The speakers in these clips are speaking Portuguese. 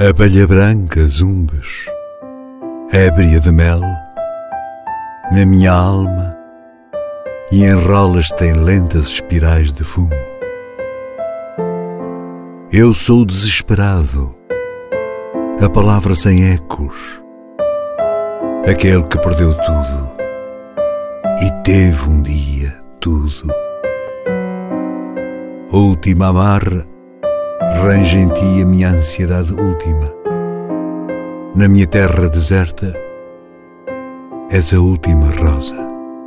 Abelha branca zumbes, ébria de mel, na minha alma, e enrolas-te em lentas espirais de fumo. Eu sou desesperado, a palavra sem ecos, aquele que perdeu tudo e teve um dia tudo. Última amarra, range em ti a minha ansiedade última. Na minha terra deserta, és a última rosa.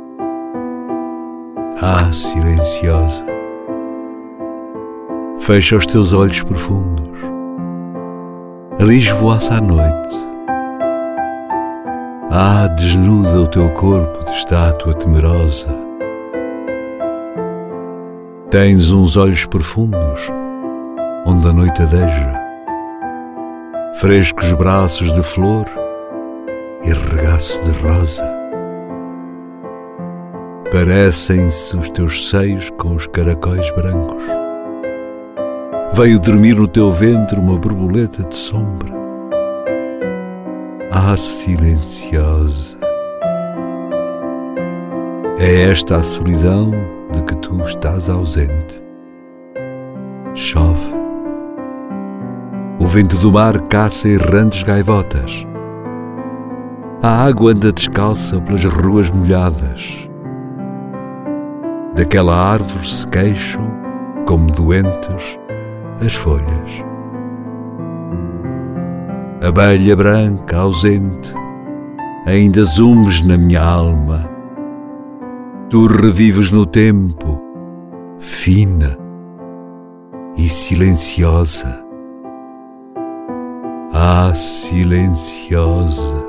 Ah, silenciosa, fecha os teus olhos profundos, ali esvoaça a noite. Ah, desnuda o teu corpo de estátua temerosa. Tens uns olhos profundos, onde a noite adeja, frescos braços de flor e regaço de rosa. Parecem-se os teus seios com os caracóis brancos. Veio dormir no teu ventre uma borboleta de sombra. Ah, silenciosa, é esta a solidão de que tu estás ausente. Chove. O vento do mar caça errantes gaivotas. A água anda descalça pelas ruas molhadas. Daquela árvore se queixam, como doentes, as folhas. Abelha branca ausente, ainda zumbes na minha alma. Tu revives no tempo, fina e silenciosa. Ah, silenciosa,